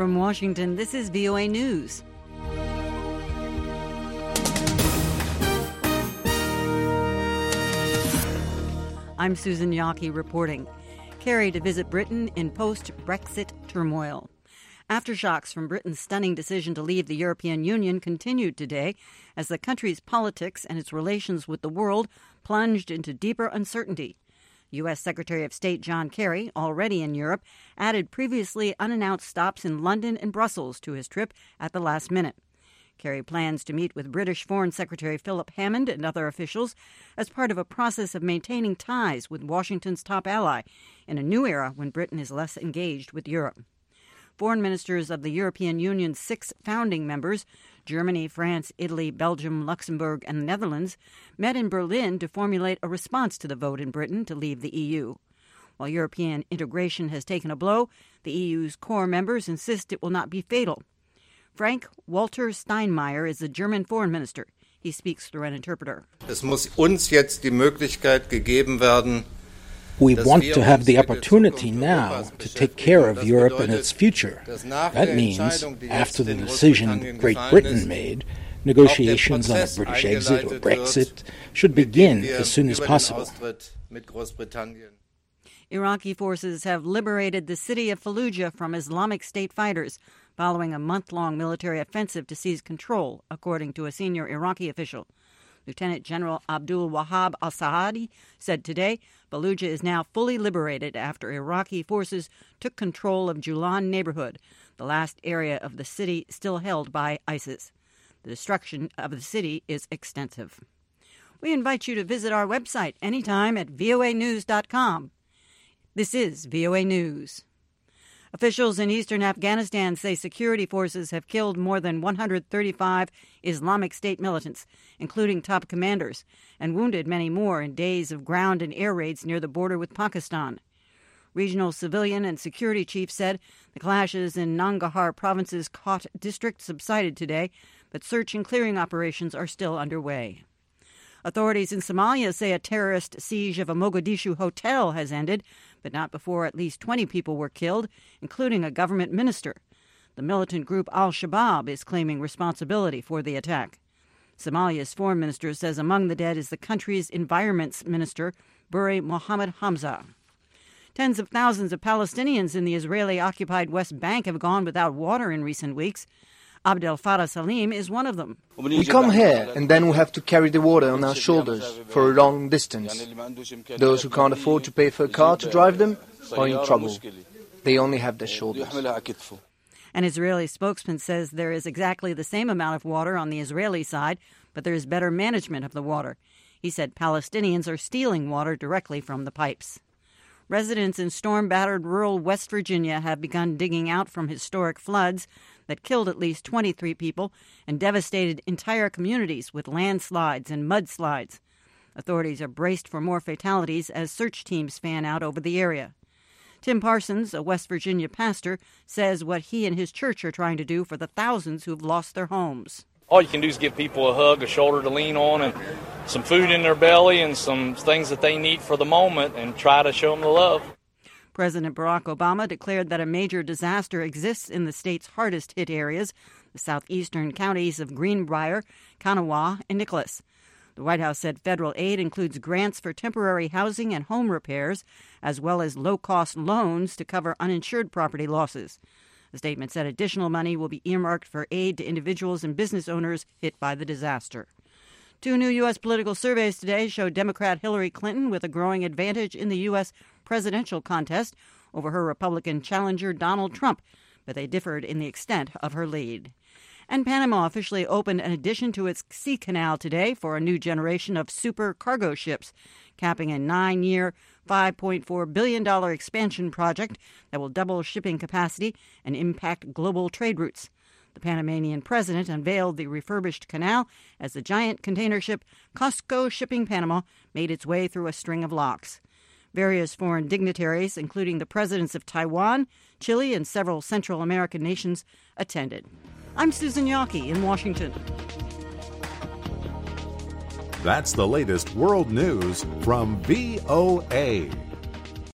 From Washington, this is VOA News. I'm Susan Yockey reporting. Kerry to visit Britain in post-Brexit turmoil. Aftershocks from Britain's stunning decision to leave the European Union continued today as the country's politics and its relations with the world plunged into deeper uncertainty. U.S. Secretary of State John Kerry, already in Europe, added previously unannounced stops in London and Brussels to his trip at the last minute. Kerry plans to meet with British Foreign Secretary Philip Hammond and other officials as part of a process of maintaining ties with Washington's top ally in a new era when Britain is less engaged with Europe. Foreign ministers of the European Union's 6 founding members, Germany, France, Italy, Belgium, Luxembourg, and the Netherlands, met in Berlin to formulate a response to the vote in Britain to leave the EU. While European integration has taken a blow, the EU's core members insist it will not be fatal. Frank-Walter Steinmeier is the German foreign minister. He speaks through an interpreter. Es muss uns jetzt die Möglichkeit gegeben werden. We want to have the opportunity now to take care of Europe and its future. That means, after the decision Great Britain made, negotiations on a British exit or Brexit should begin as soon as possible. Iraqi forces have liberated the city of Fallujah from Islamic State fighters following a month-long military offensive to seize control, according to a senior Iraqi official. Lieutenant General Abdul Wahab al-Saadi said today Fallujah is now fully liberated after Iraqi forces took control of Julan neighborhood, the last area of the city still held by ISIS. The destruction of the city is extensive. We invite you to visit our website anytime at voanews.com. This is VOA News. Officials in eastern Afghanistan say security forces have killed more than 135 Islamic State militants, including top commanders, and wounded many more in days of ground and air raids near the border with Pakistan. Regional civilian and security chiefs said the clashes in Nangarhar province's Kut district subsided today, but search and clearing operations are still underway. Authorities in Somalia say a terrorist siege of a Mogadishu hotel has ended, but not before at least 20 people were killed, including a government minister. The militant group Al-Shabaab is claiming responsibility for the attack. Somalia's foreign minister says among the dead is the country's environments minister, Buri Mohammed Hamza. Tens of thousands of Palestinians in the Israeli-occupied West Bank have gone without water in recent weeks. Abdel Fattah Salim is one of them. We come here and then we have to carry the water on our shoulders for a long distance. Those who can't afford to pay for a car to drive them are in trouble. They only have their shoulders. An Israeli spokesman says there is exactly the same amount of water on the Israeli side, but there is better management of the water. He said Palestinians are stealing water directly from the pipes. Residents in storm-battered rural West Virginia have begun digging out from historic floods that killed at least 23 people and devastated entire communities with landslides and mudslides. Authorities are braced for more fatalities as search teams fan out over the area. Tim Parsons, a West Virginia pastor, says what he and his church are trying to do for the thousands who've lost their homes. All you can do is give people a hug, a shoulder to lean on, and some food in their belly and some things that they need for the moment, and try to show them the love. President Barack Obama declared that a major disaster exists in the state's hardest-hit areas, the southeastern counties of Greenbrier, Kanawha, and Nicholas. The White House said federal aid includes grants for temporary housing and home repairs, as well as low-cost loans to cover uninsured property losses. The statement said additional money will be earmarked for aid to individuals and business owners hit by the disaster. 2 new U.S. political surveys today show Democrat Hillary Clinton with a growing advantage in the U.S. presidential contest over her Republican challenger Donald Trump, but they differed in the extent of her lead. And Panama officially opened an addition to its sea canal today for a new generation of super cargo ships, capping a 9-year, $5.4 billion expansion project that will double shipping capacity and impact global trade routes. The Panamanian president unveiled the refurbished canal as the giant container ship Costco Shipping Panama made its way through a string of locks. Various foreign dignitaries, including the presidents of Taiwan, Chile, and several Central American nations, attended. I'm Susan Yockey in Washington. That's the latest world news from VOA.